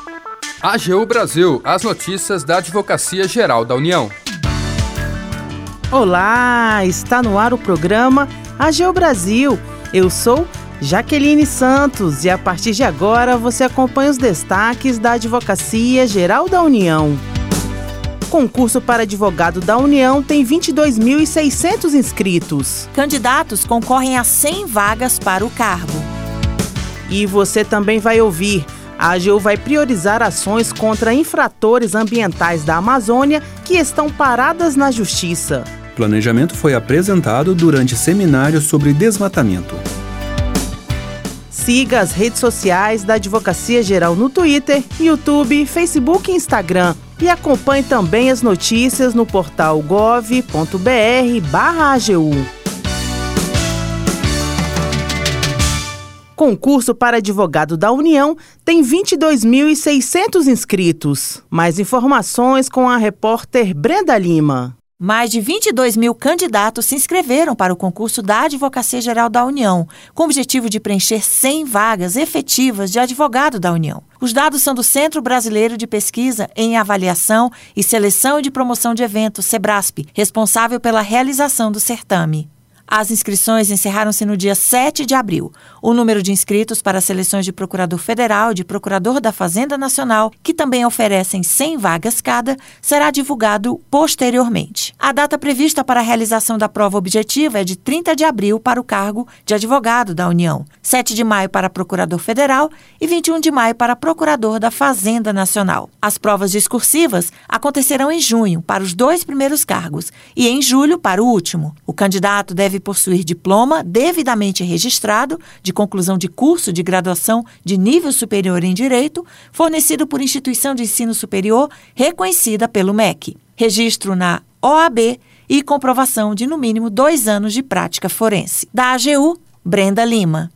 AGU Brasil, as notícias da Advocacia Geral da União. Olá, está no ar o programa AGU Brasil. Eu sou Jaqueline Santos e a partir de agora você acompanha os destaques da Advocacia Geral da União. Concurso para advogado da União tem 22.600 inscritos. Candidatos concorrem a 100 vagas para o cargo. E você também vai ouvir: a AGU vai priorizar ações contra infratores ambientais da Amazônia que estão paradas na Justiça. Planejamento foi apresentado durante seminário sobre desmatamento. Siga as redes sociais da Advocacia Geral no Twitter, YouTube, Facebook e Instagram. E acompanhe também as notícias no portal gov.br/AGU. Concurso para advogado da União tem 22.600 inscritos. Mais informações com a repórter Brenda Lima. Mais de 22 mil candidatos se inscreveram para o concurso da Advocacia Geral da União, com o objetivo de preencher 100 vagas efetivas de advogado da União. Os dados são do Centro Brasileiro de Pesquisa em Avaliação e Seleção e de Promoção de Eventos, SEBRASP, responsável pela realização do certame. As inscrições encerraram-se no dia 7 de abril. O número de inscritos para as seleções de Procurador Federal e de Procurador da Fazenda Nacional, que também oferecem 100 vagas cada, será divulgado posteriormente. A data prevista para a realização da prova objetiva é de 30 de abril para o cargo de advogado da União, 7 de maio para Procurador Federal e 21 de maio para Procurador da Fazenda Nacional. As provas discursivas acontecerão em junho para os 2 primeiros cargos e em julho para o último. O candidato deve possuir diploma devidamente registrado de conclusão de curso de graduação de nível superior em Direito, fornecido por instituição de ensino superior reconhecida pelo MEC, registro na OAB e comprovação de no mínimo 2 anos de prática forense. Da AGU, Brenda Lima.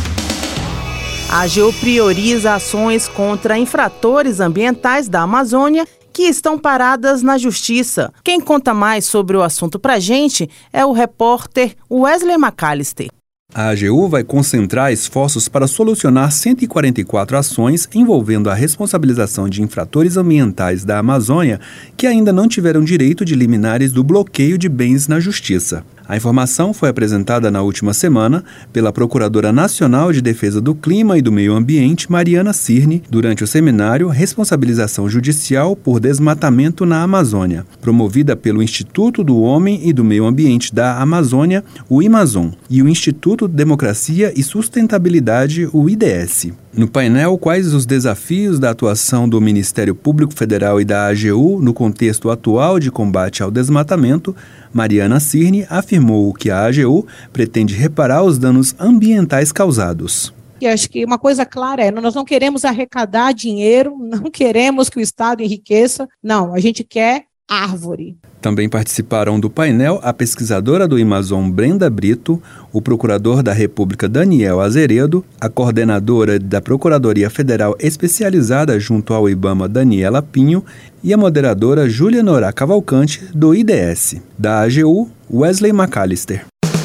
A AGU prioriza ações contra infratores ambientais da Amazônia que estão paradas na Justiça. Quem conta mais sobre o assunto pra gente é o repórter Wesley McAllister. A AGU vai concentrar esforços para solucionar 144 ações envolvendo a responsabilização de infratores ambientais da Amazônia que ainda não tiveram direito de liminares do bloqueio de bens na Justiça. A informação foi apresentada na última semana pela Procuradora Nacional de Defesa do Clima e do Meio Ambiente, Mariana Cirne, durante o seminário Responsabilização Judicial por Desmatamento na Amazônia, promovida pelo Instituto do Homem e do Meio Ambiente da Amazônia, o IMAZON, e o Instituto Democracia e Sustentabilidade, o IDS. No painel, quais os desafios da atuação do Ministério Público Federal e da AGU no contexto atual de combate ao desmatamento, Mariana Cirne afirmou que a AGU pretende reparar os danos ambientais causados. E acho que uma coisa clara é, nós não queremos arrecadar dinheiro, não queremos que o Estado enriqueça, não, a gente quer árvore. Também participaram do painel a pesquisadora do IMAZON Brenda Brito, o procurador da República Daniel Azeredo, a coordenadora da Procuradoria Federal Especializada junto ao IBAMA Daniela Pinho e a moderadora Júlia Norá Cavalcante, do IDS. Da AGU, Wesley McAllister.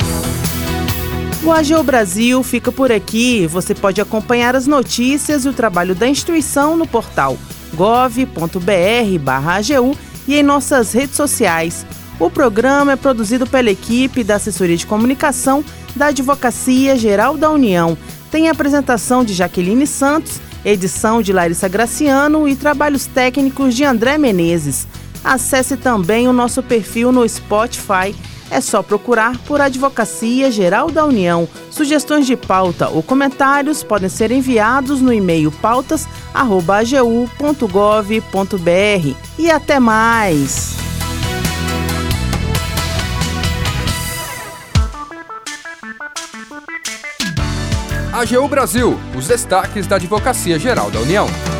O AGU Brasil fica por aqui. Você pode acompanhar as notícias e o trabalho da instituição no portal gov.br/AGU e em nossas redes sociais. O programa é produzido pela equipe da Assessoria de Comunicação da Advocacia Geral da União. Tem a apresentação de Jaqueline Santos, edição de Larissa Graciano e trabalhos técnicos de André Menezes. Acesse também o nosso perfil no Spotify. É só procurar por Advocacia Geral da União. Sugestões de pauta ou comentários podem ser enviados no e-mail pautas@agu.gov.br. E até mais! AGU Brasil, os destaques da Advocacia Geral da União.